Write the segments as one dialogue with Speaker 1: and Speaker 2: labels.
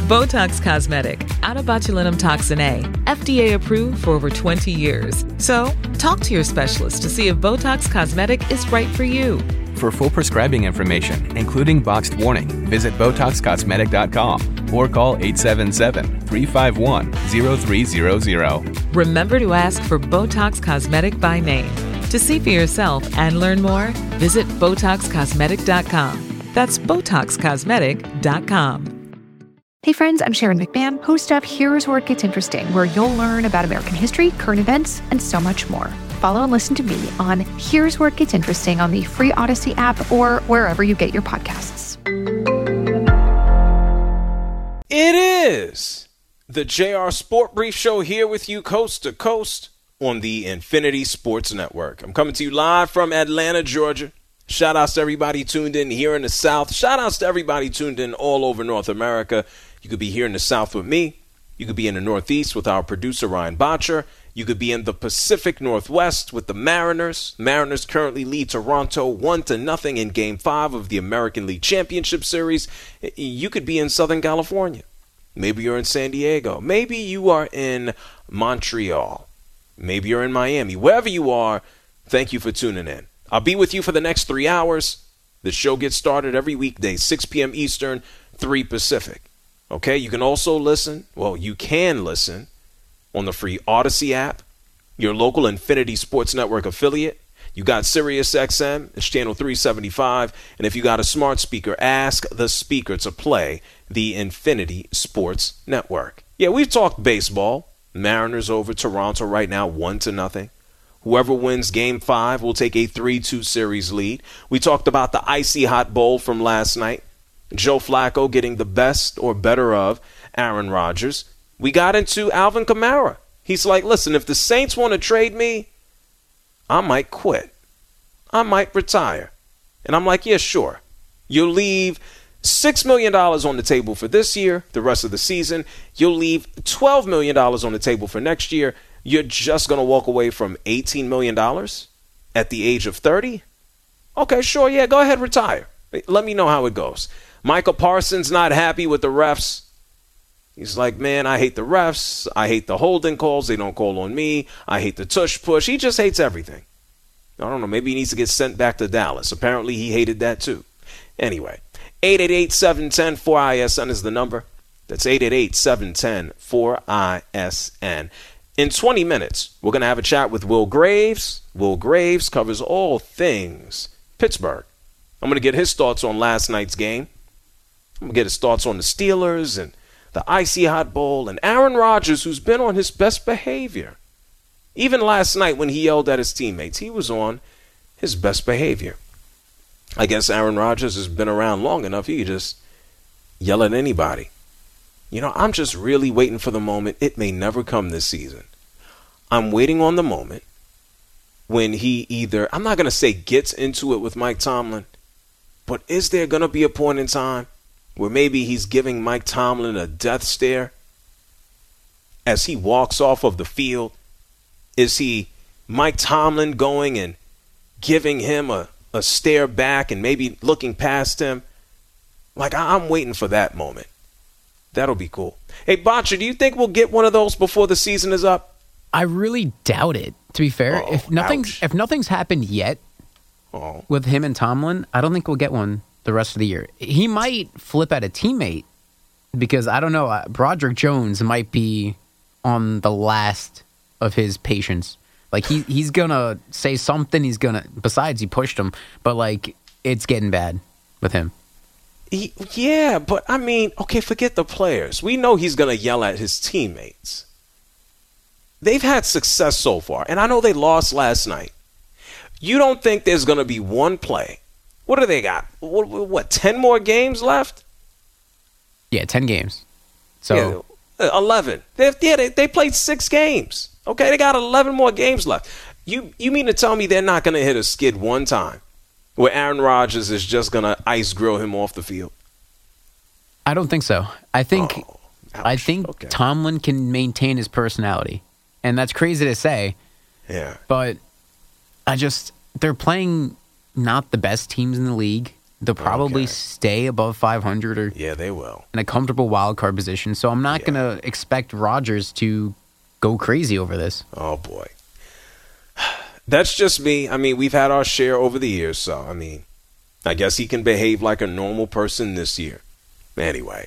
Speaker 1: Botox Cosmetic, out of botulinum toxin A, FDA approved for over 20 years. So, talk to your specialist to see if Botox Cosmetic is right for you.
Speaker 2: For full prescribing information, including boxed warning, visit BotoxCosmetic.com or call 877-351-0300.
Speaker 1: Remember to ask for Botox Cosmetic by name. To see for yourself and learn more, visit BotoxCosmetic.com. That's BotoxCosmetic.com.
Speaker 3: Hey friends, I'm Sharon McMahon, host of Here's Where It Gets Interesting, where you'll learn about American history, current events, and so much more. Follow and listen to me on Here's Where It Gets Interesting on the free Odyssey app or wherever you get your podcasts.
Speaker 4: It is the JR Sport Brief Show here with you coast to coast on the Infinity Sports Network. I'm coming to you live from Atlanta, Georgia. Shout outs to everybody tuned in here in the South. Shout outs to everybody tuned in all over North America. You could be here in the South with me. You could be in the Northeast with our producer, Ryan Botcher. You could be in the Pacific Northwest with the Mariners. Mariners currently lead Toronto 1-0 in Game 5 of the American League Championship Series. You could be in Southern California. Maybe you're in San Diego. Maybe you are in Montreal. Maybe you're in Miami. Wherever you are, thank you for tuning in. I'll be with you for the next 3 hours. The show gets started every weekday, 6 p.m. Eastern, 3 Pacific. Okay, you can also listen, you can listen on the free Odyssey app, your local Infinity Sports Network affiliate. You got Sirius XM, it's channel 375. And if you got a smart speaker, ask the speaker to play the Infinity Sports Network. Yeah, we've talked baseball. Mariners over Toronto right now, 1-0. Whoever wins Game 5 will take a 3-2 series lead. We talked about the icy hot bowl from last night. Joe Flacco getting the best or better of Aaron Rodgers. We got into Alvin Kamara. He's like, listen, if the Saints want to trade me, I might quit. I might retire. And I'm like, yeah, sure. You'll leave $6 million on the table for this year, the rest of the season. You'll leave $12 million on the table for next year. You're just going to walk away from $18 million at the age of 30? Okay, sure, yeah, go ahead, retire. Let me know how it goes. Michael Parsons not happy with the refs. He's like, man, I hate the refs. I hate the holding calls. They don't call on me. I hate the tush push. He just hates everything. I don't know. Maybe he needs to get sent back to Dallas. Apparently, he hated that too. Anyway, 888-710-4ISN is the number. That's 888-710-4ISN. In 20 minutes, we're going to have a chat with Will Graves. Will Graves covers all things Pittsburgh. I'm going to get his thoughts on last night's game. I'm going to get his thoughts on the Steelers and the icy hot bowl and Aaron Rodgers, who's been on his best behavior. Even last night when he yelled at his teammates, he was on his best behavior. I guess Aaron Rodgers has been around long enough. He could just yell at anybody. You know, I'm just really waiting for the moment. It may never come this season. I'm waiting on the moment when he either, I'm not going to say gets into it with Mike Tomlin, but is there going to be a point in time where maybe he's giving Mike Tomlin a death stare as he walks off of the field? Is he Mike Tomlin going and giving him a stare back and maybe looking past him? Like, I'm waiting for that moment. That'll be cool. Hey, Botcher, do you think we'll get one of those before the season is up?
Speaker 5: I really doubt it, to be fair. If nothing's happened yet with him and Tomlin, I don't think we'll get one the rest of the year. He might flip at a teammate because, I don't know, Broderick Jones might be on the last of his patience. Like, he's going to say something. Besides, he pushed him. But, like, it's getting bad with him.
Speaker 4: Yeah, but, I mean, okay, forget the players. We know he's going to yell at his teammates. They've had success so far, and I know they lost last night. You don't think there's going to be one play? What do they got? What 10 more games left?
Speaker 5: Yeah, 10 games. So
Speaker 4: yeah, 11. They played 6 games. Okay, they got 11 more games left. You mean to tell me they're not going to hit a skid one time where Aaron Rodgers is just going to ice grill him off the field?
Speaker 5: I don't think so. I think
Speaker 4: Okay.
Speaker 5: Tomlin can maintain his personality. And that's crazy to say.
Speaker 4: Yeah.
Speaker 5: But they're playing not the best teams in the league. They'll probably stay above 500 or
Speaker 4: they will
Speaker 5: in a comfortable wild card position. So I'm not going to expect Rodgers to go crazy over this.
Speaker 4: Oh boy, that's just me. I mean, we've had our share over the years, so I mean, I guess he can behave like a normal person this year. Anyway,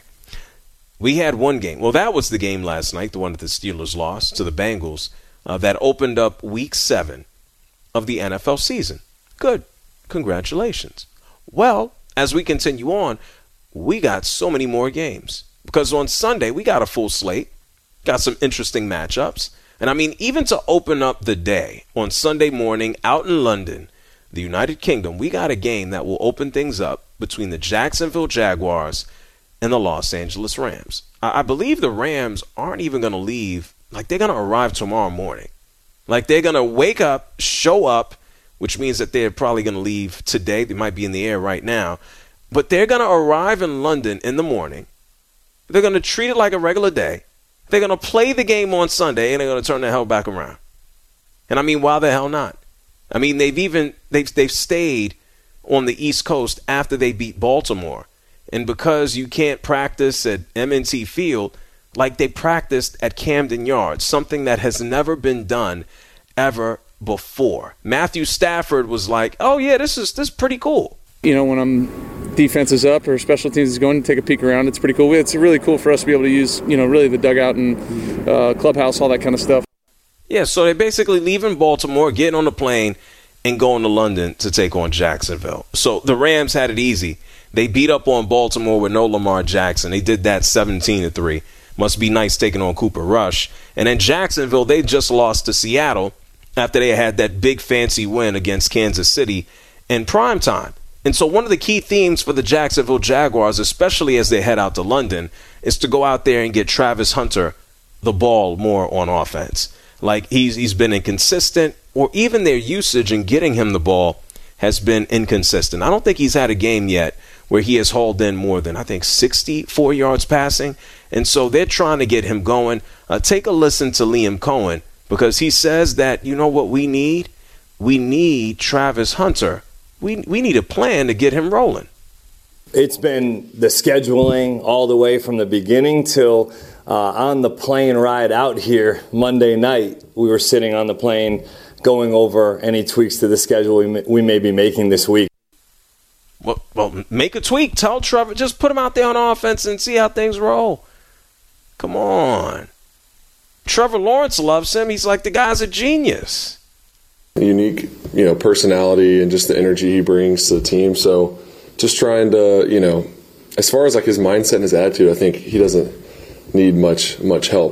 Speaker 4: we had one game. Well, that was the game last night, the one that the Steelers lost to the Bengals, that opened up Week 7 of the NFL season. Good. Congratulations. Well, as we continue on, we got so many more games. Because on Sunday, we got a full slate. Got some interesting matchups. And I mean, even to open up the day on Sunday morning out in London, the United Kingdom, we got a game that will open things up between the Jacksonville Jaguars and the Los Angeles Rams. I believe the Rams aren't even going to leave. Like, they're going to arrive tomorrow morning. Like, they're going to wake up, show up, which means that they're probably going to leave today. They might be in the air right now. But they're going to arrive in London in the morning. They're going to treat it like a regular day. They're going to play the game on Sunday, and they're going to turn the hell back around. And I mean, why the hell not? I mean, they've stayed on the East Coast after they beat Baltimore. And because you can't practice at M&T Field, like they practiced at Camden Yards, something that has never been done ever before. Matthew Stafford was like, oh yeah, this is pretty cool.
Speaker 6: You know, when defense is up or special teams is going to take a peek around, it's pretty cool. It's really cool for us to be able to use, you know, really the dugout and clubhouse, all that kind of stuff.
Speaker 4: Yeah, so they're basically leaving Baltimore, getting on the plane, and going to London to take on Jacksonville. So the Rams had it easy. They beat up on Baltimore with no Lamar Jackson. They did that 17-3. Must be nice taking on Cooper Rush. And then Jacksonville, they just lost to Seattle after they had that big fancy win against Kansas City in primetime. And so one of the key themes for the Jacksonville Jaguars, especially as they head out to London, is to go out there and get Travis Hunter the ball more on offense. Like he's been inconsistent, or even their usage in getting him the ball has been inconsistent. I don't think he's had a game yet where he has hauled in more than, I think, 64 yards passing. And so they're trying to get him going. Take a listen to Liam Cohen, because he says that, you know what we need? We need Travis Hunter. We need a plan to get him rolling.
Speaker 7: It's been the scheduling all the way from the beginning till on the plane ride out here Monday night. We were sitting on the plane going over any tweaks to the schedule we may be making this week.
Speaker 4: Well, make a tweak. Tell Trevor, just put him out there on offense and see how things roll. Come on. Trevor Lawrence loves him. He's like, the guy's a genius.
Speaker 8: Unique, personality and just the energy he brings to the team. So just trying to, as far as like his mindset and his attitude, I think he doesn't need much help.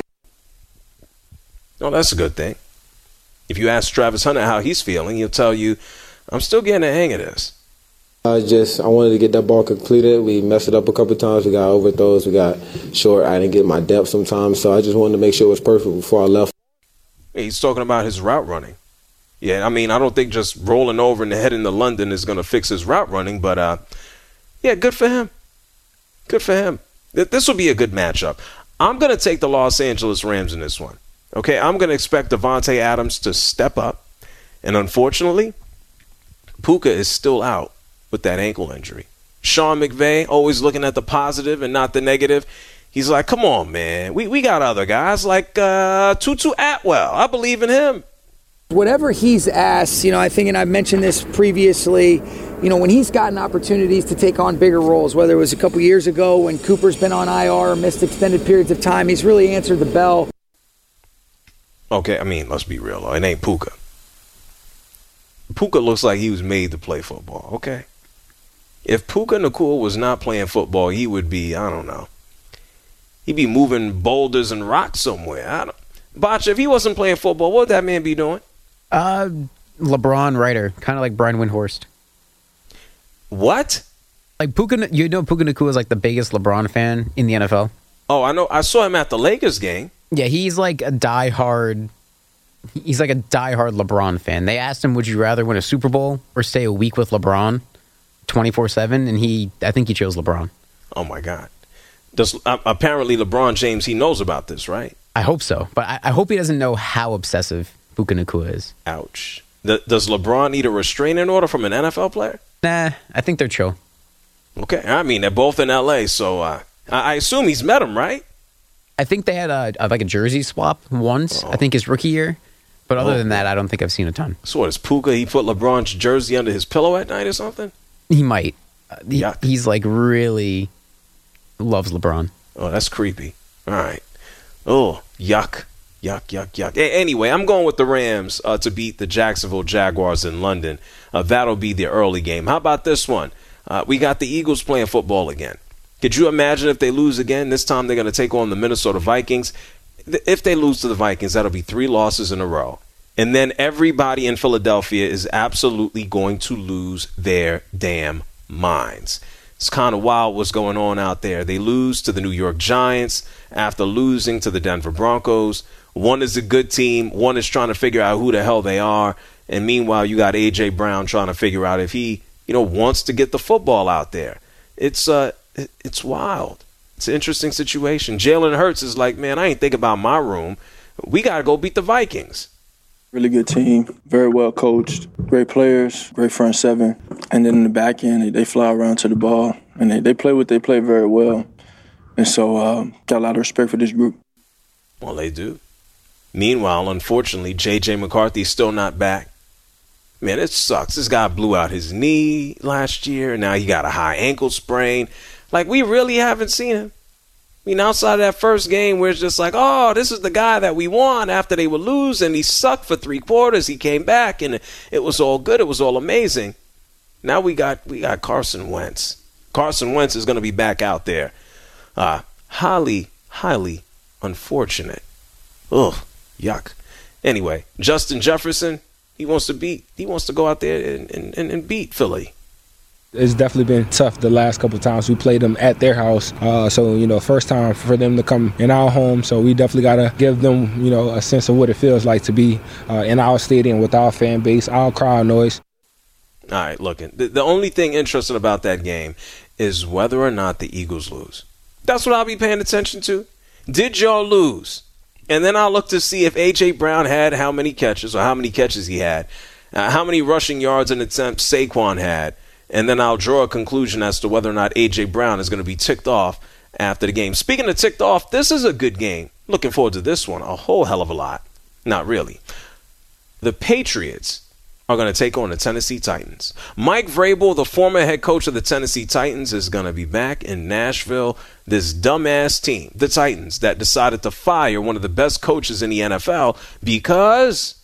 Speaker 4: Oh, that's a good thing. If you ask Travis Hunter how he's feeling, he'll tell you, I'm still getting the hang of this.
Speaker 9: I wanted to get that ball completed. We messed it up a couple times. We got overthrows. We got short. I didn't get my depth sometimes. So I just wanted to make sure it was perfect before I left.
Speaker 4: He's talking about his route running. Yeah, I mean, I don't think just rolling over and heading to London is going to fix his route running. But, yeah, good for him. Good for him. This will be a good matchup. I'm going to take the Los Angeles Rams in this one. Okay, I'm going to expect Devontae Adams to step up. And unfortunately, Puka is still out with that ankle injury. Sean McVay, always looking at the positive and not the negative. He's like, come on, man. We got other guys like Tutu Atwell. I believe in him.
Speaker 10: Whatever he's asked, I think, and I've mentioned this previously, when he's gotten opportunities to take on bigger roles, whether it was a couple years ago when Cooper's been on IR, missed extended periods of time, he's really answered the bell.
Speaker 4: Okay, I mean, let's be real, though. It ain't Puka. Puka looks like he was made to play football, okay? If Puka Nacua was not playing football, he would be, I don't know. He'd be moving boulders and rocks somewhere. Botcha, if he wasn't playing football, what would that man be doing?
Speaker 5: LeBron writer, kind of like Brian Windhorst.
Speaker 4: What?
Speaker 5: Like Puka Nacua is like the biggest LeBron fan in the NFL.
Speaker 4: Oh, I know. I saw him at the Lakers game.
Speaker 5: Yeah, he's like a diehard LeBron fan. They asked him, would you rather win a Super Bowl or stay a week with LeBron 24/7? And I think he chose LeBron.
Speaker 4: Oh, my God. Apparently LeBron James, he knows about this, right?
Speaker 5: I hope so. But I hope he doesn't know how obsessive Puka Nacua is.
Speaker 4: Ouch. Does LeBron need a restraining order from an NFL player?
Speaker 5: Nah, I think they're chill.
Speaker 4: Okay, I mean, they're both in L.A., so I assume he's met him, right?
Speaker 5: I think they had a jersey swap once, I think his rookie year. But other than that, I don't think I've seen a ton.
Speaker 4: So what, is Puka, he put LeBron's jersey under his pillow at night or something?
Speaker 5: He might. He's like really loves LeBron.
Speaker 4: Oh, that's creepy. All right. Oh, yuck. Yuck. Anyway, I'm going with the Rams to beat the Jacksonville Jaguars in London. That'll be the early game. How about this one? We got the Eagles playing football again. Could you imagine if they lose again? This time they're going to take on the Minnesota Vikings. If they lose to the Vikings, that'll be 3 losses in a row. And then everybody in Philadelphia is absolutely going to lose their damn minds. It's kind of wild what's going on out there. They lose to the New York Giants after losing to the Denver Broncos. One is a good team. One is trying to figure out who the hell they are. And meanwhile, you got A.J. Brown trying to figure out if he, wants to get the football out there. It's wild. It's an interesting situation. Jalen Hurts is like, man, I ain't think about my room. We got to go beat the Vikings.
Speaker 11: Really good team, very well coached, great players, great front seven. And then in the back end, they fly around to the ball, and they play what they play very well. And so got a lot of respect for this group.
Speaker 4: Well, they do. Meanwhile, unfortunately, J.J. McCarthy's still not back. Man, it sucks. This guy blew out his knee last year, and now he got a high ankle sprain. Like, we really haven't seen him. I mean, outside of that first game where it's just like, oh, this is the guy that we want after they would lose, and he sucked for 3 quarters. He came back, and it was all good. It was all amazing. Now we got Carson Wentz. Carson Wentz is going to be back out there. Highly unfortunate. Ugh, yuck. Anyway, Justin Jefferson, he wants to go out there and beat Philly.
Speaker 12: It's definitely been tough the last couple of times we played them at their house. So, first time for them to come in our home. So we definitely got to give them, a sense of what it feels like to be in our stadium with our fan base, our crowd noise.
Speaker 4: All right, look, the only thing interesting about that game is whether or not the Eagles lose. That's what I'll be paying attention to. Did y'all lose? And then I'll look to see if A.J. Brown had how many catches or how many catches he had, how many rushing yards and attempts Saquon had. And then I'll draw a conclusion as to whether or not A.J. Brown is going to be ticked off after the game. Speaking of ticked off, this is a good game. Looking forward to this one a whole hell of a lot. Not really. The Patriots are going to take on the Tennessee Titans. Mike Vrabel, the former head coach of the Tennessee Titans, is going to be back in Nashville. This dumbass team, the Titans, that decided to fire one of the best coaches in the NFL because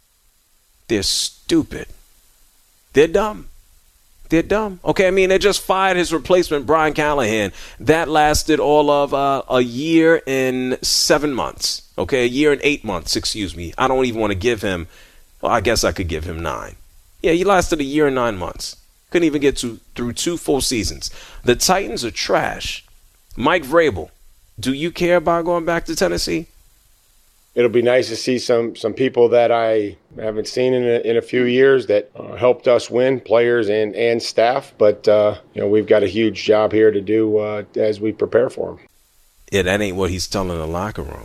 Speaker 4: they're stupid. They're dumb. They're dumb. Okay, I mean, they just fired his replacement, Brian Callahan. That lasted all of a year and 7 months. Okay, a year and 8 months, excuse me. I don't even want to give him, well, I guess I could give him 9. Yeah, he lasted a year and 9 months. Couldn't even get through 2 full seasons. The Titans are trash. Mike Vrabel, do you care about going back to Tennessee?
Speaker 13: It'll be nice to see some people that I haven't seen in a few years that helped us win, players and staff. But we've got a huge job here to do as we prepare for them.
Speaker 4: Yeah, that ain't what he's telling the locker room.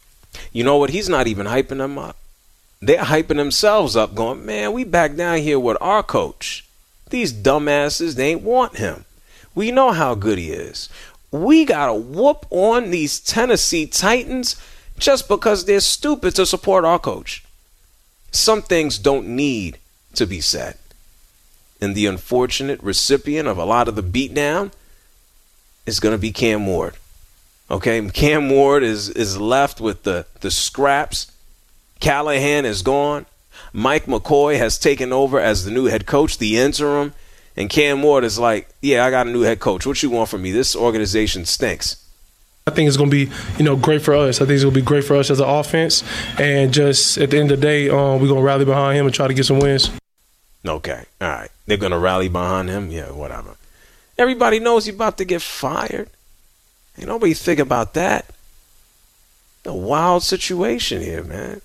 Speaker 4: You know what? He's not even hyping them up. They're hyping themselves up, going, man, we back down here with our coach. These dumbasses, they ain't want him. We know how good he is. We got to whoop on these Tennessee Titans just because they're stupid to support our coach. Some things don't need to be said. And the unfortunate recipient of a lot of the beatdown is going to be Cam Ward. Okay, Cam Ward is left with the scraps. Callahan is gone. Mike McCoy has taken over as the new head coach, the interim. And Cam Ward is like, yeah, I got a new head coach. What you want from me? This organization stinks.
Speaker 14: I think it's going to be, great for us. I think it's going to be great for us as an offense. And just at the end of the day, we're going to rally behind him and try to get some wins.
Speaker 4: Okay. All right. They're going to rally behind him? Yeah, whatever. Everybody knows he's about to get fired. Ain't nobody think about that. A wild situation here, man.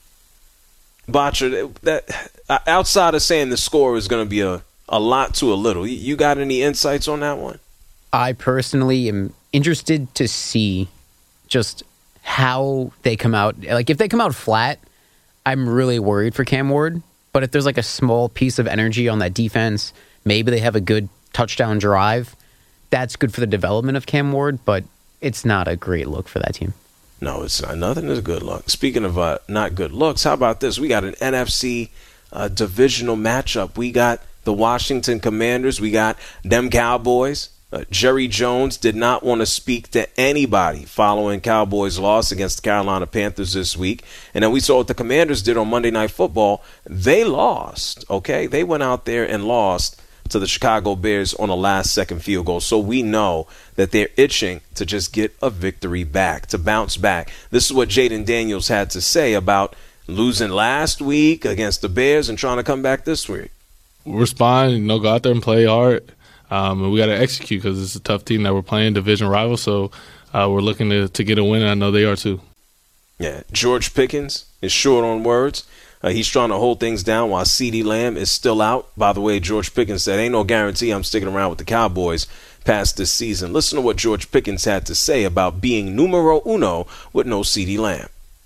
Speaker 4: Botcher, that outside of saying the score is going to be a lot to a little, you got any insights on that one?
Speaker 5: I personally am interested to see just how they come out. Like, if they come out flat, I'm really worried for Cam Ward. But if there's like a small piece of energy on that defense, maybe they have a good touchdown drive, that's good for the development of Cam Ward, but it's not a great look for that team.
Speaker 4: No, it's not. Nothing is a good look. Speaking of not good looks, how about this? We got an NFC divisional matchup. We got the Washington Commanders. We got them Cowboys. Jerry Jones did not want to speak to anybody following Cowboys' loss against the Carolina Panthers this week. And then we saw what the Commanders did on Monday Night Football. They lost, okay? They went out there and lost to the Chicago Bears on a last-second field goal. So we know that they're itching to just get a victory back, to bounce back. This is what Jaden Daniels had to say about losing last week against the Bears and trying to come back this week.
Speaker 15: We're fine, go out there and play hard. And we got to execute because it's a tough team that we're playing, division rival. So we're looking to get a win, and I know they are too.
Speaker 4: Yeah, George Pickens is short on words. He's trying to hold things down while CeeDee Lamb is still out. By the way, George Pickens said, ain't no guarantee I'm sticking around with the Cowboys past this season. Listen to what George Pickens had to say about being numero uno with no CeeDee Lamb.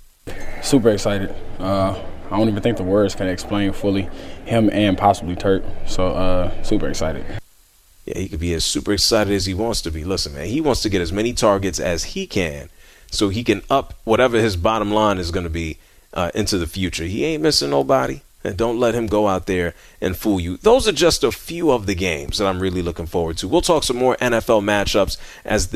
Speaker 16: Super excited. I don't even think the words can explain fully him and possibly Turk. So super excited.
Speaker 4: Yeah, he could be as super excited as he wants to be. Listen, man, he wants to get as many targets as he can so he can up whatever his bottom line is going to be into the future. He ain't missing nobody. And don't let him go out there and fool you. Those are just a few of the games that I'm really looking forward to. We'll talk some more NFL matchups as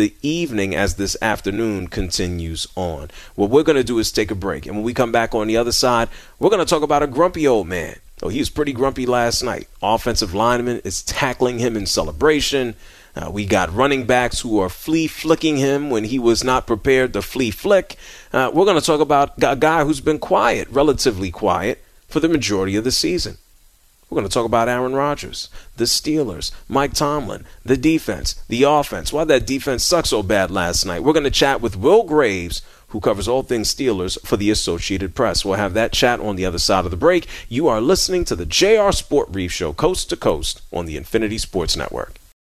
Speaker 4: this afternoon continues on. What we're going to do is take a break. And when we come back on the other side, we're going to talk about a grumpy old man. Oh, he was pretty grumpy last night. Offensive lineman is tackling him in celebration. We got running backs who are flea flicking him when he was not prepared to flea flick. We're going to talk about a guy who's been quiet, relatively quiet, for the majority of the season. We're going to talk about Aaron Rodgers, the Steelers, Mike Tomlin, the defense, the offense. Why that defense sucked so bad last night. We're going to chat with Will Graves, who covers all things Steelers for the Associated Press. We'll have that chat on the other side of the break. You are listening to the JR Sport Brief Show, coast to coast on the Infinity Sports Network.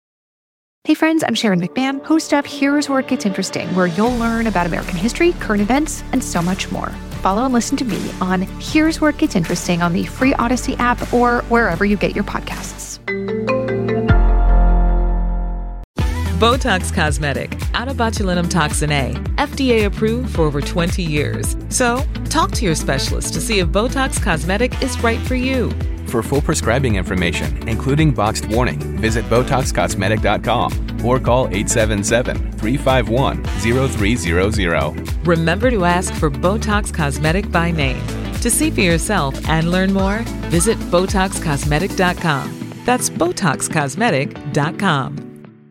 Speaker 3: Hey friends, I'm Sharon McMahon, host of Here's Where It Gets Interesting, where you'll learn about American history, current events, and so much more. Follow and listen to me on Here's Where It Gets Interesting on the free Odyssey app or wherever you get your podcasts.
Speaker 1: Botox Cosmetic, out of botulinum toxin A, FDA approved for over 20 years. So, talk to your specialist to see if Botox Cosmetic is right for you.
Speaker 2: For full prescribing information, including boxed warning, visit BotoxCosmetic.com or call 877-351-0300.
Speaker 1: Remember to ask for Botox Cosmetic by name. To see for yourself and learn more, visit BotoxCosmetic.com. That's BotoxCosmetic.com.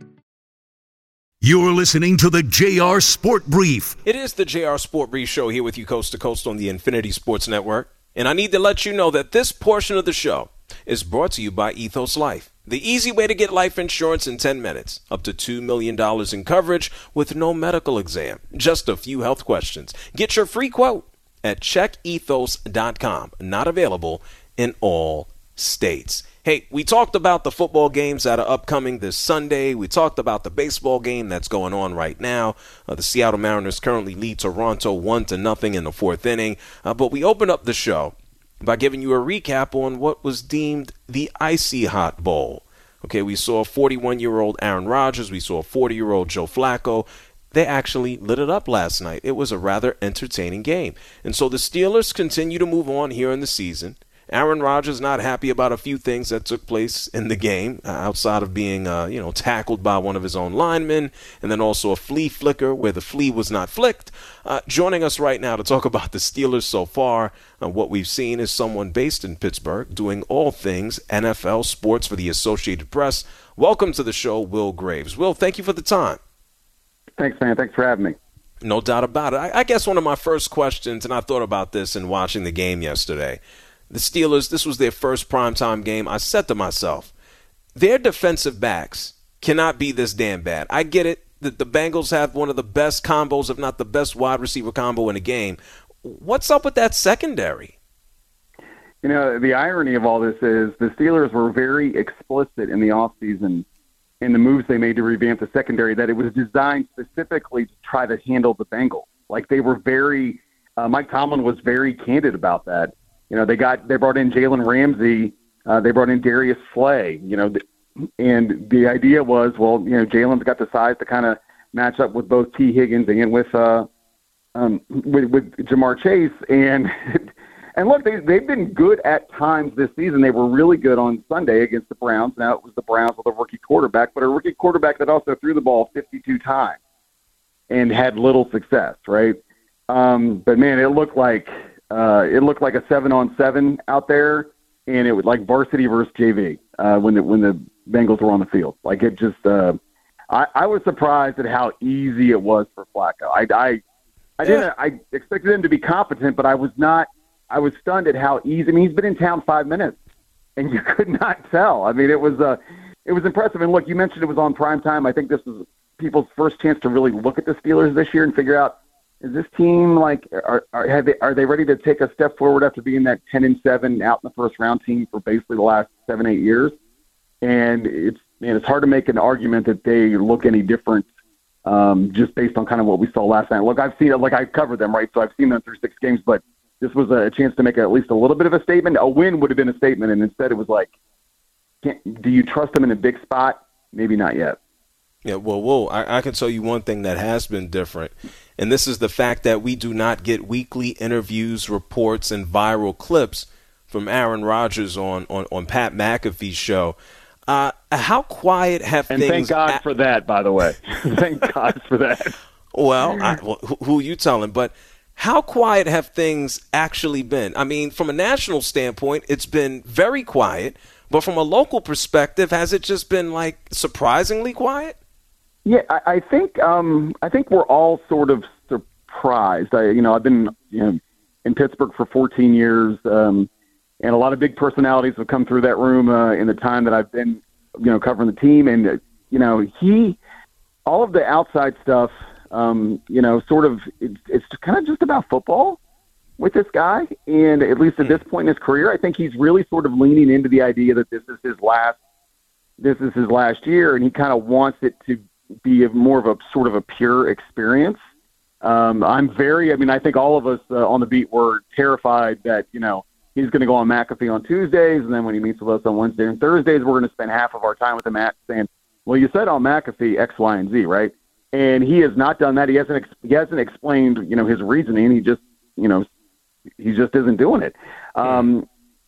Speaker 17: You're listening to the JR Sport Brief.
Speaker 4: It is the JR Sport Brief Show here with you coast to coast on the Infinity Sports Network. And I need to let you know that this portion of the show is brought to you by Ethos Life, the easy way to get life insurance in 10 minutes, up to $2 million in coverage with no medical exam, just a few health questions. Get your free quote at checkethos.com. Not available in all states. Hey, we talked about the football games that are upcoming this Sunday. We talked about the baseball game that's going on right now. The Seattle Mariners currently lead Toronto 1-0 in the fourth inning. But we opened up the show by giving you a recap on what was deemed the Icy Hot Bowl. Okay, we saw 41-year-old Aaron Rodgers. We saw 40-year-old Joe Flacco. They actually lit it up last night. It was a rather entertaining game. And so the Steelers continue to move on here in the season. Aaron Rodgers not happy about a few things that took place in the game, outside of being, tackled by one of his own linemen, and then also a flea flicker where the flea was not flicked. Joining us right now to talk about the Steelers so far, what we've seen is someone based in Pittsburgh doing all things NFL sports for the Associated Press. Welcome to the show, Will Graves. Will, thank you for the time.
Speaker 18: Thanks, man. Thanks for having me.
Speaker 4: No doubt about it. I guess one of my first questions, and I thought about this in watching the game yesterday, the Steelers, this was their first primetime game. I said to myself, their defensive backs cannot be this damn bad. I get it that the Bengals have one of the best combos, if not the best wide receiver combo in the game. What's up with that secondary?
Speaker 18: You know, the irony of all this is the Steelers were very explicit in the offseason in the moves they made to revamp the secondary, that it was designed specifically to try to handle the Bengals. Like they were very Mike Tomlin was very candid about that. You know, they brought in Jalen Ramsey, they brought in Darius Slay. You know, And the idea was, well, Jalen's got the size to kind of match up with both T. Higgins and with Jamar Chase. And look, they've been good at times this season. They were really good on Sunday against the Browns. Now it was the Browns with a rookie quarterback, but a rookie quarterback that also threw the ball 52 times and had little success, right? But man, it looked like a 7-on-7 out there, and it was like varsity versus JV when the Bengals were on the field. Like it just, I was surprised at how easy it was for Flacco. I expected him to be competent, but I was not. I was stunned at how easy. I mean, he's been in town 5 minutes, and you could not tell. I mean, it was impressive. And look, you mentioned it was on prime time. I think this was people's first chance to really look at the Steelers this year and figure out, is this team like are they ready to take a step forward after being that 10-7 out in the first round team for basically the last 7-8 years? And it's hard to make an argument that they look any different just based on kind of what we saw last night. Look, I've seen it. Like I covered them, right? So I've seen them through 6 games, but this was a chance to make at least a little bit of a statement. A win would have been a statement, and instead it was like, do you trust them in a big spot? Maybe not yet.
Speaker 4: Yeah, well, I can tell you one thing that has been different, and this is the fact that we do not get weekly interviews, reports, and viral clips from Aaron Rodgers on Pat McAfee's show. How quiet have things...
Speaker 18: And thank God for that, by the way. Thank God for that.
Speaker 4: Well, who you telling? But how quiet have things actually been? I mean, from a national standpoint, it's been very quiet. But from a local perspective, has it just been, like, surprisingly quiet?
Speaker 18: Yeah, I think we're all sort of surprised. I've been in Pittsburgh for 14 years, and a lot of big personalities have come through that room in the time that I've been, covering the team. And all of the outside stuff, sort of, it's kind of just about football with this guy. And at least at this point in his career, I think he's really sort of leaning into the idea that this is his last year, and he kind of wants it to be more of a sort of a pure experience. I think all of us on the beat were terrified that, he's going to go on McAfee on Tuesdays, and then when he meets with us on Wednesday and Thursdays, we're going to spend half of our time with him saying, well, you said on McAfee X, Y, and Z, right? And he has not done that. He hasn't explained, his reasoning. He just isn't doing it. And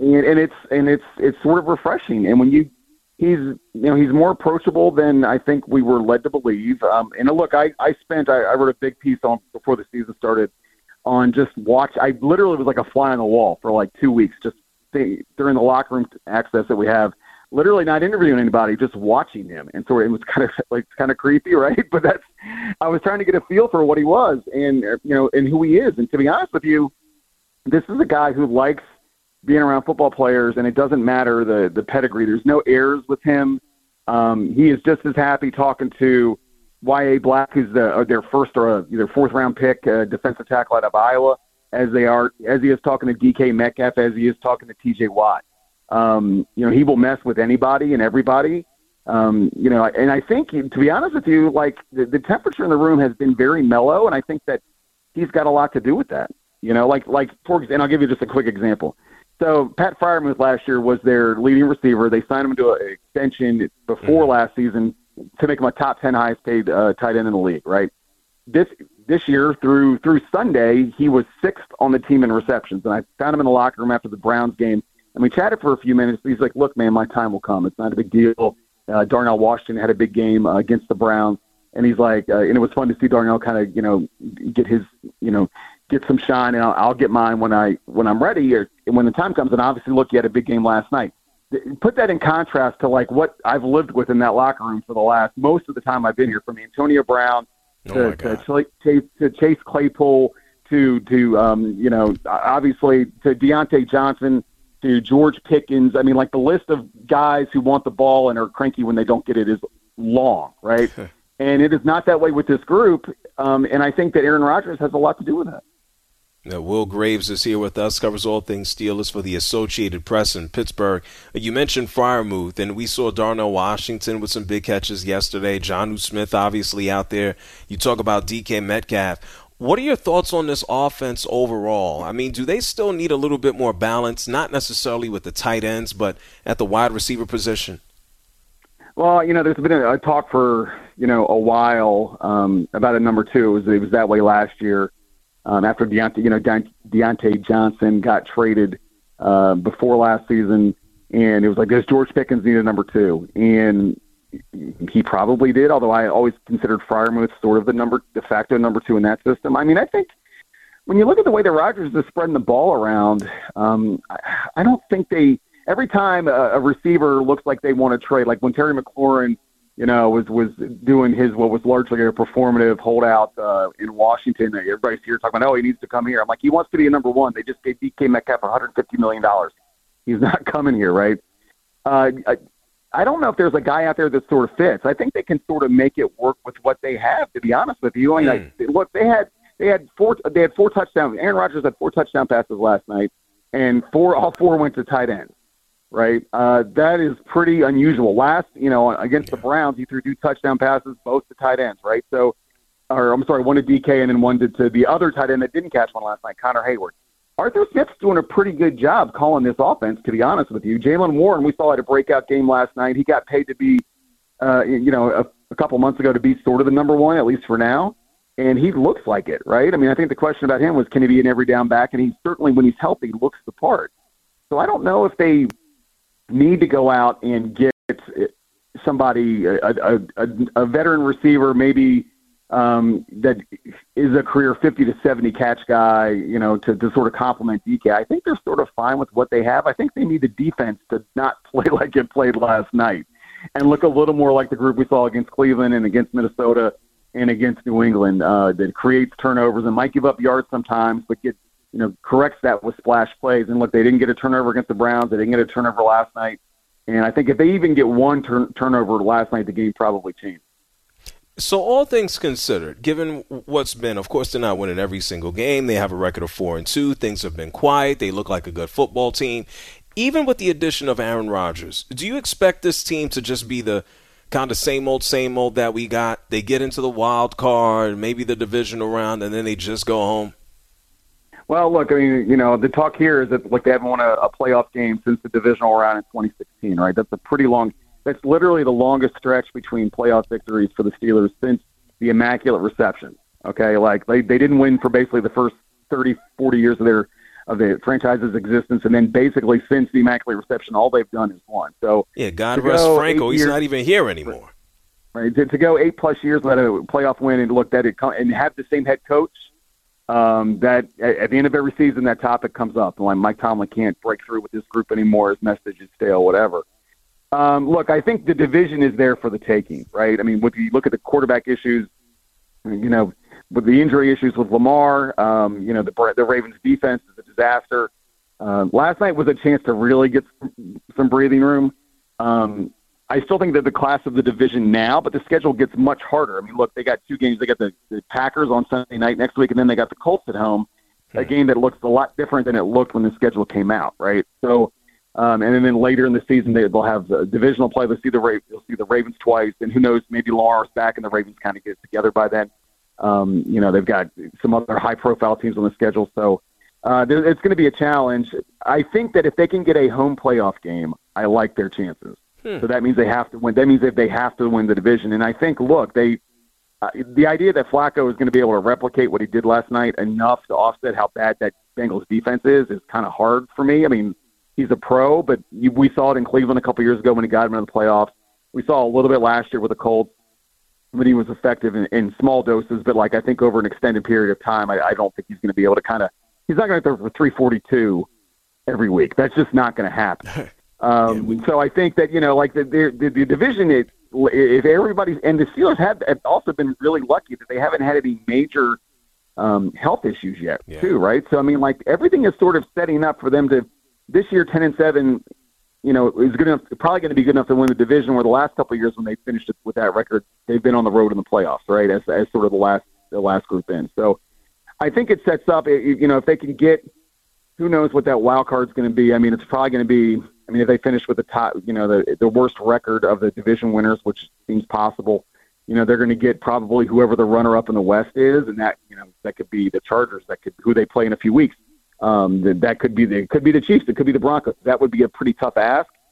Speaker 18: it's sort of refreshing. And when he's more approachable than I think we were led to believe. And look, I wrote a big piece on before the season started on just watch. I literally was like a fly on the wall for like 2 weeks, just during the locker room access that we have, literally not interviewing anybody, just watching him. And so it was kind of creepy, right? But I was trying to get a feel for what he was and who he is. And to be honest with you, this is a guy who likes being around football players, and it doesn't matter the pedigree. There's no airs with him. He is just as happy talking to Y.A. Black, who's their first or either fourth-round pick defensive tackle out of Iowa, as he is talking to DK Metcalf, as he is talking to T.J. Watt. He will mess with anybody and everybody. And I think, to be honest with you, like the temperature in the room has been very mellow, and I think that he's got a lot to do with that. And I'll give you just a quick example. So Pat Freiermuth last year was their leading receiver. They signed him to an extension before last season to make him a top 10 highest paid tight end in the league, right? This year through Sunday, he was 6th on the team in receptions. And I found him in the locker room after the Browns game, and we chatted for a few minutes. He's like, look, man, my time will come. It's not a big deal. Darnell Washington had a big game against the Browns. And he's like, and it was fun to see Darnell kind of, get his, get some shine, and I'll get mine when I'm ready or when the time comes. And obviously, look, you had a big game last night. Put that in contrast to like what I've lived with in that locker room for most of the time I've been here, from Antonio Brown to Chase Claypool to obviously to Deontay Johnson to George Pickens. I mean, like the list of guys who want the ball and are cranky when they don't get it is long, right? And it is not that way with this group. And I think that Aaron Rodgers has a lot to do with that.
Speaker 4: Now, Will Graves is here with us, covers all things Steelers for the Associated Press in Pittsburgh. You mentioned Freiermuth, and we saw Darnell Washington with some big catches yesterday. Jonnu Smith obviously out there. You talk about DK Metcalf. What are your thoughts on this offense overall? I mean, do they still need a little bit more balance, not necessarily with the tight ends, but at the wide receiver position?
Speaker 18: Well, there's been a talk for, a while about a number 2. It was that way last year after Deontay Johnson got traded before last season. And it was like, does George Pickens need a number 2? And he probably did, although I always considered Freiermuth sort of the de facto number 2 in that system. I mean, I think when you look at the way that Rodgers is spreading the ball around, I don't think every time a receiver looks like they want to trade, like when Terry McLaurin, was doing what was largely a performative holdout in Washington. Everybody's here talking about, he needs to come here. I'm like, he wants to be a number 1. They just gave DK Metcalf $150 million. He's not coming here, right? I don't know if there's a guy out there that sort of fits. I think they can sort of make it work with what they have, to be honest with you. Look, they had 4 touchdowns. Aaron Rodgers had 4 touchdown passes last night, and all 4 went to tight ends. Right, that is pretty unusual. Last, against the Browns, he threw 2 touchdown passes, both to tight ends. Right, one to DK and then one to the other tight end that didn't catch one last night, Connor Hayward. Arthur Smith's doing a pretty good job calling this offense, to be honest with you. Jaylen Warren, we saw at a breakout game last night. He got paid to be, a couple months ago to be sort of the number 1, at least for now. And he looks like it, right? I mean, I think the question about him was, can he be an every down back? And he certainly, when he's healthy, looks the part. So I don't know if they need to go out and get somebody, a veteran receiver, maybe that is a career 50 to 70 catch guy, to sort of complement DK. I think they're sort of fine with what they have. I think they need the defense to not play like it played last night and look a little more like the group we saw against Cleveland and against Minnesota and against New England that creates turnovers and might give up yards sometimes, but corrects that with splash plays. And look, they didn't get a turnover against the Browns. They didn't get a turnover last night. And I think if they even get one turnover last night, the game probably changed.
Speaker 4: So all things considered, given what's been, of course, they're not winning every single game. They have a record of 4-2. Things have been quiet. They look like a good football team. Even with the addition of Aaron Rodgers, do you expect this team to just be the kind of same old that we got? They get into the wild card, maybe the divisional round, and then they just go home?
Speaker 18: Well, look, I mean, the talk here is that they haven't won a playoff game since the divisional round in 2016, right? That's a pretty long – that's literally the longest stretch between playoff victories for the Steelers since the Immaculate Reception, okay? Like, they didn't win for basically the first 30, 40 years of the franchise's existence, and then basically since the Immaculate Reception, all they've done is won. So
Speaker 4: yeah, God rest Franco, he's not even here anymore.
Speaker 18: Right, to go 8+ years without a playoff win and look at it and have the same head coach, that at the end of every season that topic comes up. Like Mike Tomlin can't break through with this group anymore. His message is stale, whatever. Look, I think the division is there for the taking, right? I mean, if you look at the quarterback issues, with the injury issues with Lamar, the Ravens' defense is a disaster. Last night was a chance to really get some breathing room. I still think they're the class of the division now, but the schedule gets much harder. I mean, look, they got 2 games. They got the Packers on Sunday night next week, and then they got the Colts at home, a game that looks a lot different than it looked when the schedule came out, right? So, and then later in the season, they'll have divisional play. They'll see the Ravens twice, and who knows, maybe Lamar's back and the Ravens kind of get together by then. They've got some other high-profile teams on the schedule, so it's going to be a challenge. I think that if they can get a home playoff game, I like their chances. So that means they have to win. That means that they have to win the division. And I think, look, the idea that Flacco is going to be able to replicate what he did last night enough to offset how bad that Bengals defense is kind of hard for me. I mean, he's a pro, but we saw it in Cleveland a couple years ago when he got him into the playoffs. We saw a little bit last year with the Colts when he was effective in small doses. But, I think over an extended period of time, I don't think he's going to be able to he's not going to throw for 342 every week. That's just not going to happen. So I think that, the division, if everybody's – and the Steelers have also been really lucky that they haven't had any major health issues yet, too, right? So, I mean, everything is sort of setting up for them to – this year, 10-7, is probably going to be good enough to win the division, where the last couple of years when they finished it with that record, they've been on the road in the playoffs, right, as sort of the last group in. So I think it sets up, if they can get – who knows what that wild card's going to be. I mean, it's probably going to be – if they finish with the top, the worst record of the division winners, which seems possible, they're going to get probably whoever the runner-up in the West is, and that, that could be the Chargers, that could who they play in a few weeks. That could be the Chiefs, it could be the Broncos. That would be a pretty tough ask.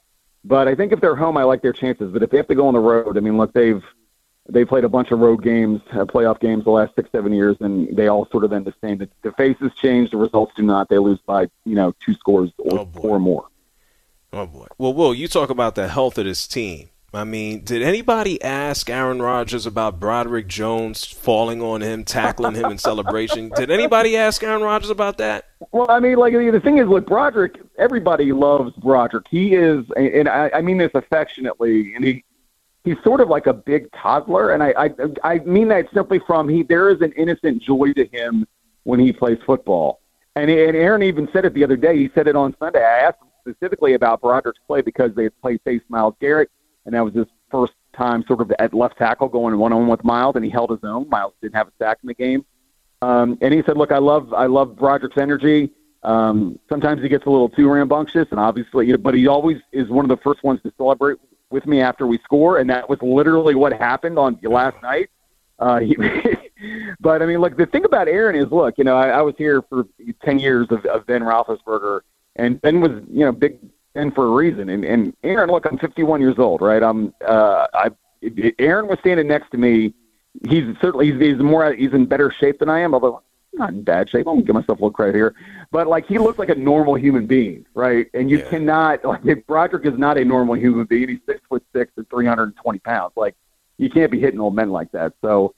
Speaker 18: But I think if they're home, I like their chances. But if they have to go on the road, I mean, look, they've played a bunch of road games, playoff games the last 6-7 years, and they all sort of end the same. The faces change, the results do not. They lose by 2 scores or more.
Speaker 4: Oh boy. Well, Will, you talk about the health of this team. I mean, did anybody ask Aaron Rodgers about Broderick Jones falling on him, tackling him in celebration? Did anybody ask Aaron Rodgers about that?
Speaker 18: Well, I mean, like, the thing is, look, Broderick, everybody loves Broderick. He is, and I mean this affectionately, and he's sort of like a big toddler, and I mean that simply from there is an innocent joy to him when he plays football. And Aaron even said it the other day. He said it on Sunday. I asked him specifically about Broderick's play because they had faced Myles Garrett, and that was his first time sort of at left tackle going one-on-one with Myles, and he held his own. Myles didn't have a sack in the game. And he said, look, I love Broderick's energy. Sometimes he gets a little too rambunctious, and obviously, but he always is one of the first ones to celebrate with me after we score, and that was literally what happened on last night. But, I mean, look, the thing about Aaron is, look, I was here for 10 years of Ben Roethlisberger, and Ben was, Big Ben for a reason. And Aaron, look, I'm 51 years old, right? Aaron was standing next to me. He's in better shape than I am, although I'm not in bad shape. I'm going to give myself a little credit here. But, like, he looks like a normal human being, right? And you cannot, like, Broderick is not a normal human being. He's 6'6" and 320 pounds. Like, you can't be hitting old men like that. So,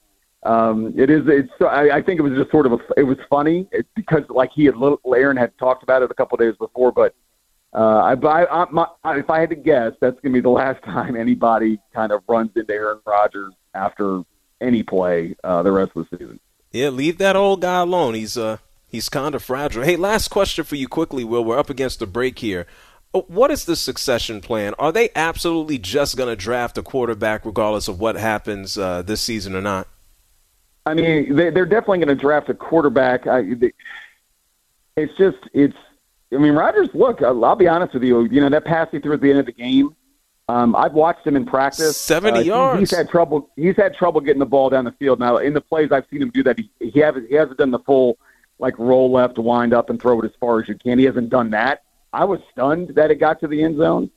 Speaker 18: I think it was just sort of it was funny because, like, Aaron had talked about it a couple of days before, but if I had to guess, that's going to be the last time anybody kind of runs into Aaron Rodgers after any play the rest of the season.
Speaker 4: Yeah, leave that old guy alone. He's kind of fragile. Hey, last question for you quickly, Will. We're up against the break here. What is the succession plan? Are they absolutely just going to draft a quarterback regardless of what happens this season or not?
Speaker 18: I mean, they're definitely going to draft a quarterback. Rodgers, look, I'll be honest with you. That pass he threw at the end of the game, I've watched him in practice.
Speaker 4: 70 yards.
Speaker 18: He's had trouble getting the ball down the field. Now, in the plays I've seen him do that, he hasn't done the full, like, roll left, wind up, and throw it as far as you can. He hasn't done that. I was stunned that it got to the end zone.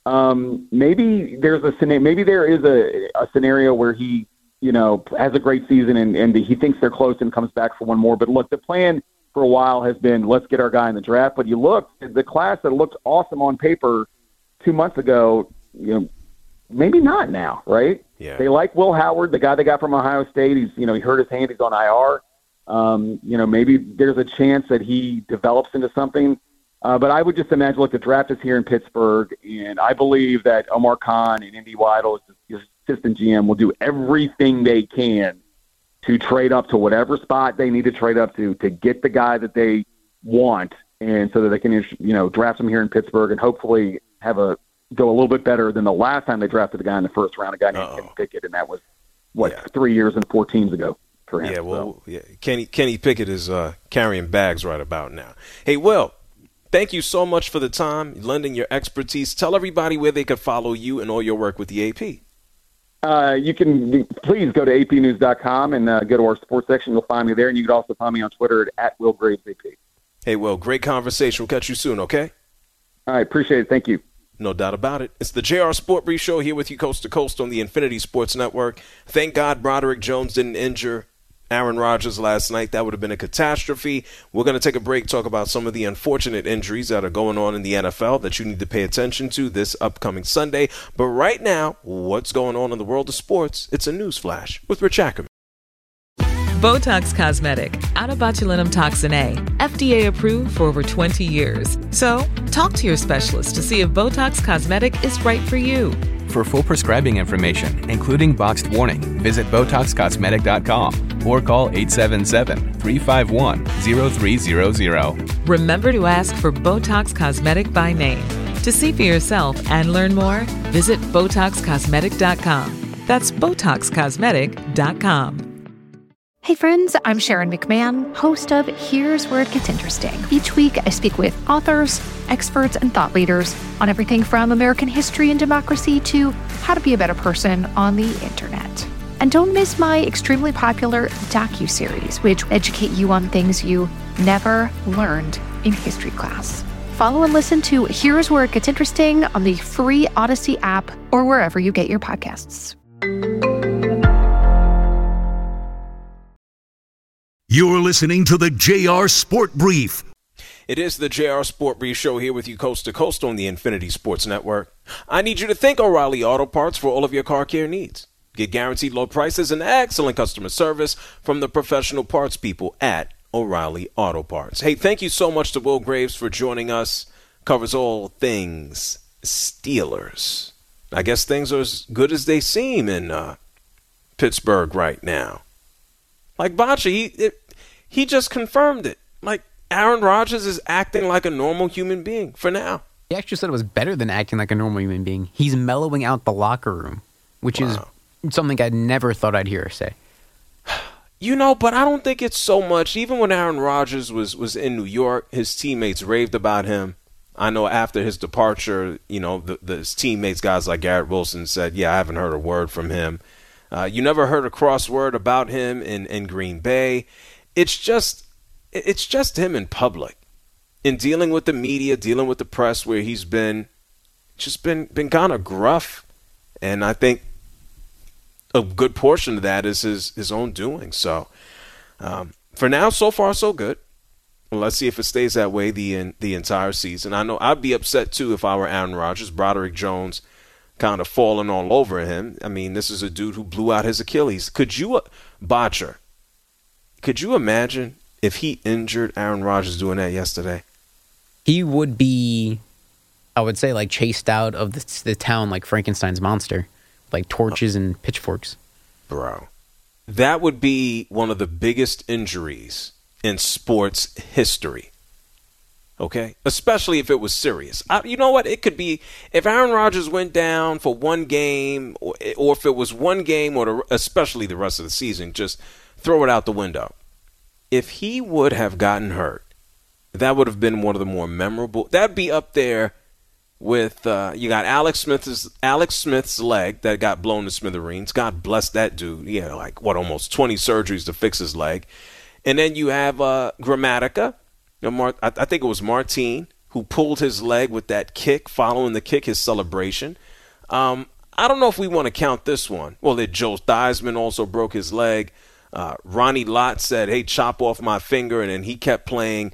Speaker 18: Maybe there is a scenario where he, has a great season and he thinks they're close and comes back for one more. But look, the plan for a while has been, let's get our guy in the draft. But you look at the class that looked awesome on paper 2 months ago, maybe not now, right?
Speaker 4: Yeah.
Speaker 18: They like Will Howard, the guy they got from Ohio State. He's, he hurt his hand. He's on IR. Maybe there's a chance that he develops into something. But I would just imagine, look, the draft is here in Pittsburgh, and I believe that Omar Khan and Indy Weidel, his assistant GM, will do everything they can to trade up to whatever spot they need to trade up to get the guy that they want, and so that they can, draft him here in Pittsburgh and hopefully go a little bit better than the last time they drafted a guy in the first round, a guy named Kenny Pickett, and that was 3 years and 4 teams ago for him.
Speaker 4: Yeah, well, Kenny Pickett is carrying bags right about now. Hey, Will, thank you so much for the time, lending your expertise. Tell everybody where they could follow you and all your work with the AP.
Speaker 18: You can please go to apnews.com and go to our sports section. You'll find me there, and you can also find me on Twitter at WillGravesAP.
Speaker 4: Hey, Will, great conversation. We'll catch you soon, okay?
Speaker 18: All right, appreciate it. Thank you.
Speaker 4: No doubt about it. It's the JR Sport Brief Show here with you coast to coast on the Infinity Sports Network. Thank God Broderick Jones didn't injure Aaron Rodgers last night. That would have been a catastrophe. We're going to take a break, talk about some of the unfortunate injuries that are going on in the NFL that you need to pay attention to this upcoming Sunday. But right now, what's going on in the world of sports? It's a news flash with Rich Ackerman.
Speaker 1: Botox Cosmetic, out of botulinum toxin A, FDA approved for over 20 years. So, talk to your specialist to see if Botox Cosmetic is right for you.
Speaker 2: For full prescribing information, including boxed warning, visit BotoxCosmetic.com or call 877-351-0300.
Speaker 1: Remember to ask for Botox Cosmetic by name. To see for yourself and learn more, visit BotoxCosmetic.com. That's BotoxCosmetic.com.
Speaker 3: Hey friends, I'm Sharon McMahon, host of Here's Where It Gets Interesting. Each week I speak with authors, experts, and thought leaders on everything from American history and democracy to how to be a better person on the internet. And don't miss my extremely popular docuseries, which educate you on things you never learned in history class. Follow and listen to Here's Where It Gets Interesting on the free Odyssey app or wherever you get your podcasts.
Speaker 17: You're listening to the JR Sport Brief.
Speaker 4: It is the JR Sport Brief Show here with you coast to coast on the Infinity Sports Network. I need you to thank O'Reilly Auto Parts for all of your car care needs. Get guaranteed low prices and excellent customer service from the professional parts people at O'Reilly Auto Parts. Hey, thank you so much to Will Graves for joining us. Covers all things Steelers. I guess things are as good as they seem in Pittsburgh right now. Like Bocce, he just confirmed it. Like, Aaron Rodgers is acting like a normal human being for now.
Speaker 5: He actually said it was better than acting like a normal human being. He's mellowing out the locker room, which is something I never thought I'd hear her say.
Speaker 4: You know, but I don't think it's so much. Even when Aaron Rodgers was in New York, his teammates raved about him. I know after his departure, you know, his teammates, guys like Garrett Wilson, said, yeah, I haven't heard a word from him. You never heard a cross word about him in Green Bay. It's just him in public, in dealing with the media, dealing with the press, where he's been kind of gruff, and I think a good portion of that is his own doing. So for now, so far so good. Well, let's see if it stays that way the entire season. I know I'd be upset too if I were Aaron Rodgers. Broderick Jones kind of falling all over him. I mean, this is a dude who blew out his Achilles. Could you imagine if he injured Aaron Rodgers doing that yesterday?
Speaker 5: He would be, I would say, like chased out of the town like Frankenstein's monster, like torches and pitchforks.
Speaker 4: Bro, that would be one of the biggest injuries in sports history. Okay? Especially if it was serious. You know what? It could be if Aaron Rodgers went down for one game, or if it was one game, or especially the rest of the season, just throw it out the window. If he would have gotten hurt, that would have been one of the more memorable. That'd be up there with you got Alex Smith's leg that got blown to smithereens. God bless that dude. He had almost 20 surgeries to fix his leg. And then you have Grammatica. I think it was Martine who pulled his leg with that kick, following the kick, his celebration. I don't know if we want to count this one. Well, Joe Theismann also broke his leg. Ronnie Lott said, hey, chop off my finger, and then he kept playing.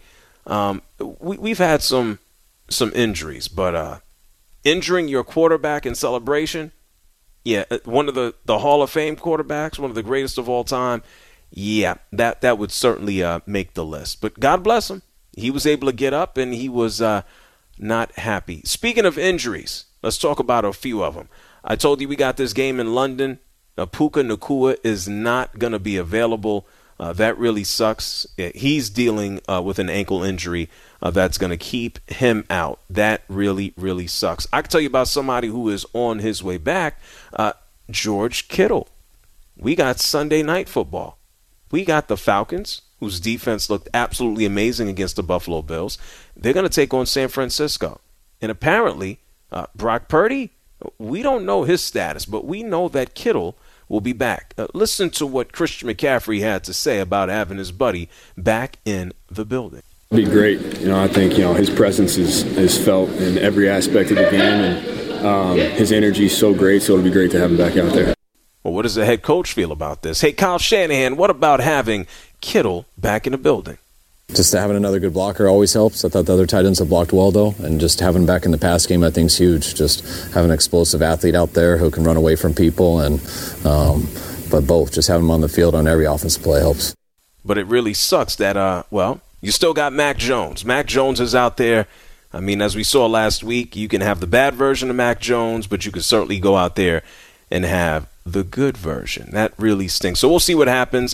Speaker 4: We've had some injuries, but injuring your quarterback in celebration, yeah, one of the Hall of Fame quarterbacks, one of the greatest of all time, yeah, that would certainly make the list. But God bless him. He was able to get up, and he was not happy. Speaking of injuries, let's talk about a few of them. I told you we got this game in London. Puka Nacua is not going to be available. That really sucks. He's dealing with an ankle injury that's going to keep him out. That really, really sucks. I can tell you about somebody who is on his way back, George Kittle. We got Sunday Night Football. We got the Falcons, whose defense looked absolutely amazing against the Buffalo Bills. They're going to take on San Francisco. And apparently, Brock Purdy, we don't know his status, but we know that Kittle will be back. Listen to what Christian McCaffrey had to say about having his buddy back in the building.
Speaker 19: It'd be great. I think, his presence is felt in every aspect of the game, and his energy is so great, so it'll be great to have him back out there.
Speaker 4: Well, what does the head coach feel about this? Hey, Kyle Shanahan, what about having Kittle back in the building?
Speaker 20: Just having another good blocker always helps. I thought the other tight ends have blocked well, though, and just having him back in the pass game, I think, is huge. Just having an explosive athlete out there who can run away from people, and but both, just having him on the field on every offensive play helps.
Speaker 4: But it really sucks that, you still got Mac Jones. Mac Jones is out there. I mean, as we saw last week, you can have the bad version of Mac Jones, but you can certainly go out there and have the good version. That really stinks. So we'll see what happens.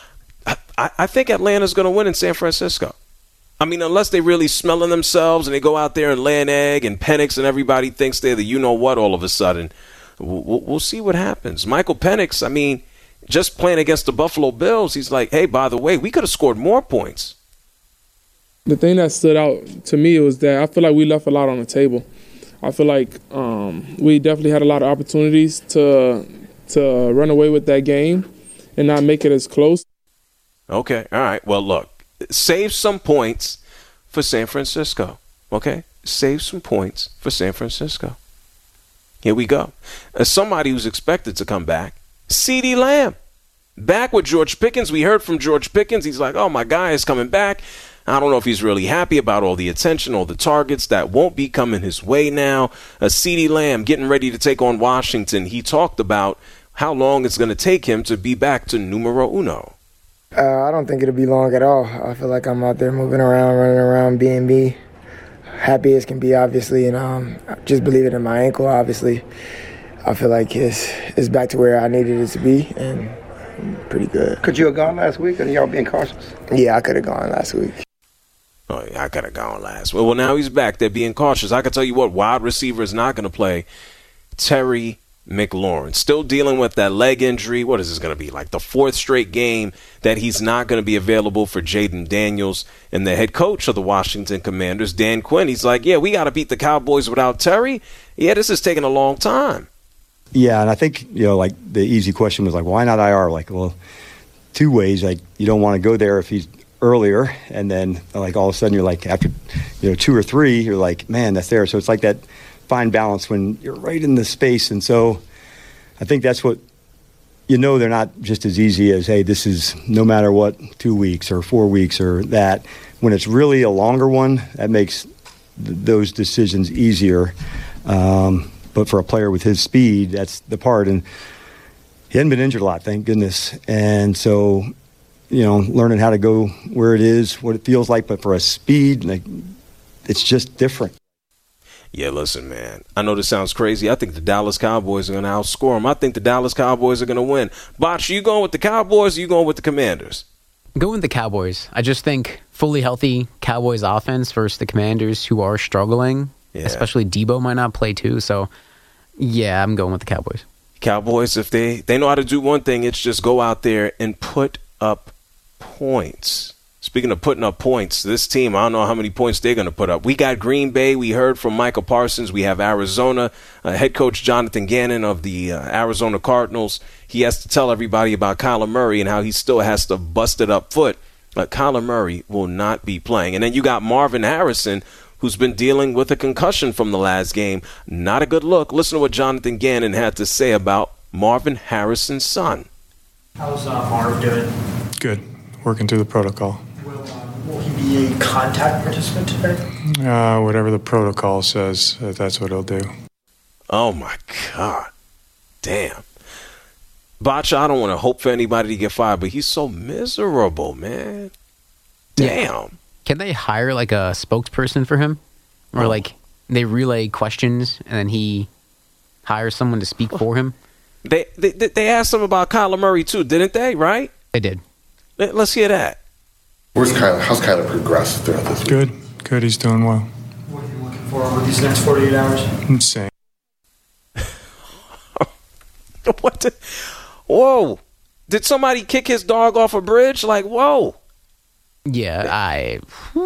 Speaker 4: I think Atlanta's going to win in San Francisco. I mean, unless they really smelling themselves and they go out there and lay an egg and Penix and everybody thinks they're the you-know-what all of a sudden. We'll see what happens. Michael Penix, I mean, just playing against the Buffalo Bills, he's like, hey, by the way, we could have scored more points.
Speaker 14: The thing that stood out to me was that I feel like we left a lot on the table. I feel like we definitely had a lot of opportunities to run away with that game and not make it as close.
Speaker 4: Okay, all right. Well, look, save some points for San Francisco. Okay? Save some points for San Francisco. Here we go. As somebody who's expected to come back, CeeDee Lamb. Back with George Pickens. We heard from George Pickens. He's like, oh, my guy is coming back. I don't know if he's really happy about all the attention, all the targets that won't be coming his way now. CeeDee Lamb getting ready to take on Washington. He talked about how long it's going to take him to be back to numero uno.
Speaker 21: I don't think it'll be long at all. I feel like I'm out there moving around, running around, being me. Happy as can be, obviously, and just believe it in my ankle, obviously. I feel like it's back to where I needed it to be, and I'm pretty good.
Speaker 22: Could you have gone last week, or y'all being cautious?
Speaker 21: Yeah, I could have gone last week.
Speaker 4: Oh, yeah, I could have gone last week. Well, now he's back. They're being cautious. I can tell you what, wide receiver is not going to play. Terry McLaurin, still dealing with that leg injury. What is this going to be, like the fourth straight game that he's not going to be available for Jaden Daniels? And the head coach of the Washington Commanders, Dan Quinn, he's like, yeah, we got to beat the Cowboys without Terry. Yeah, this is taking a long time.
Speaker 23: Yeah, and I think, like the easy question was like, why not IR? Like, well, two ways. Like, you don't want to go there if he's earlier, and then like all of a sudden you're like, after 2 or 3, you're like, man, that's there. So it's like that fine balance when you're right in the space. And so I think that's what, they're not just as easy as, hey, this is no matter what, 2 weeks or 4 weeks or that. When it's really a longer one, that makes those decisions easier. But for a player with his speed, that's the part. And he hadn't been injured a lot, thank goodness. And so, learning how to go where it is, what it feels like, but for a speed, like, it's just different.
Speaker 4: Yeah, listen, man. I know this sounds crazy. I think the Dallas Cowboys are going to outscore them. I think the Dallas Cowboys are going to win. Botch, you going with the Cowboys or you going with the Commanders?
Speaker 5: Go with the Cowboys. I just think fully healthy Cowboys offense versus the Commanders who are struggling. Yeah. Especially Debo might not play too. So, yeah, I'm going with the Cowboys.
Speaker 4: Cowboys, if they know how to do one thing, it's just go out there and put up points. Speaking of putting up points, this team, I don't know how many points they're going to put up. We got Green Bay. We heard from Micah Parsons. We have Arizona. Head coach Jonathan Gannon of the Arizona Cardinals. He has to tell everybody about Kyler Murray and how he still has to bust it up foot. But Kyler Murray will not be playing. And then you got Marvin Harrison, who's been dealing with a concussion from the last game. Not a good look. Listen to what Jonathan Gannon had to say about Marvin Harrison's son.
Speaker 24: How's Marv doing?
Speaker 25: Good. Working through the protocol.
Speaker 24: Will he be a contact participant today?
Speaker 25: Whatever the protocol says, that's what he'll do.
Speaker 4: Oh, my God. Damn. Bacha, I don't want to hope for anybody to get fired, but he's so miserable, man. Damn.
Speaker 5: Yeah. Can they hire like a spokesperson for him? Or like they relay questions and then he hires someone to speak for him?
Speaker 4: They asked him about Kyler Murray too, didn't they, right?
Speaker 5: They did.
Speaker 4: Let's hear that.
Speaker 26: How's Kyler progressed throughout this week?
Speaker 25: Good. He's doing well.
Speaker 24: What are you looking for over these next 48 hours?
Speaker 25: Insane.
Speaker 4: What? Whoa. Did somebody kick his dog off a bridge? Like, whoa.
Speaker 5: Yeah,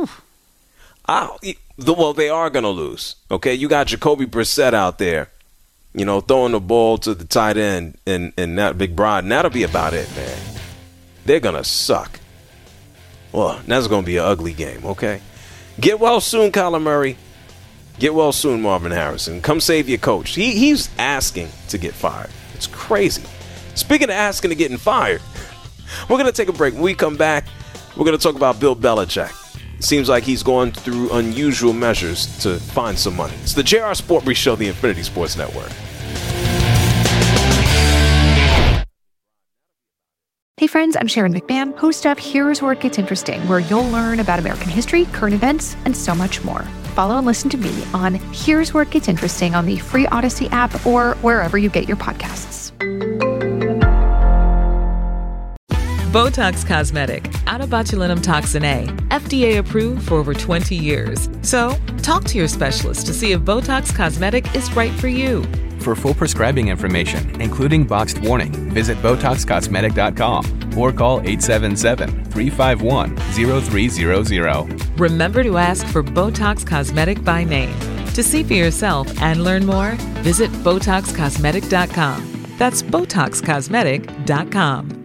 Speaker 4: well, they are going to lose. Okay, you got Jacoby Brissett out there, throwing the ball to the tight end and that big broad, and that'll be about it, man. They're going to suck. Well, that's going to be an ugly game, okay? Get well soon, Kyler Murray. Get well soon, Marvin Harrison. Come save your coach. He's asking to get fired. It's crazy. Speaking of asking to getting fired, we're going to take a break. When we come back, we're going to talk about Bill Belichick. It seems like he's going through unusual measures to find some money. It's the JR Sport Brief Show, the Infinity Sports Network.
Speaker 3: Hey friends, I'm Sharon McMahon, host of Here's Where It Gets Interesting, where you'll learn about American history, current events, and so much more. Follow and listen to me on Here's Where It Gets Interesting on the free Odyssey app or wherever you get your podcasts.
Speaker 1: Botox Cosmetic, out of botulinum toxin A, FDA approved for over 20 years. So, talk to your specialist to see if Botox Cosmetic is right for you.
Speaker 2: For full prescribing information, including boxed warning, visit BotoxCosmetic.com or call 877-351-0300.
Speaker 1: Remember to ask for Botox Cosmetic by name. To see for yourself and learn more, visit BotoxCosmetic.com. That's BotoxCosmetic.com.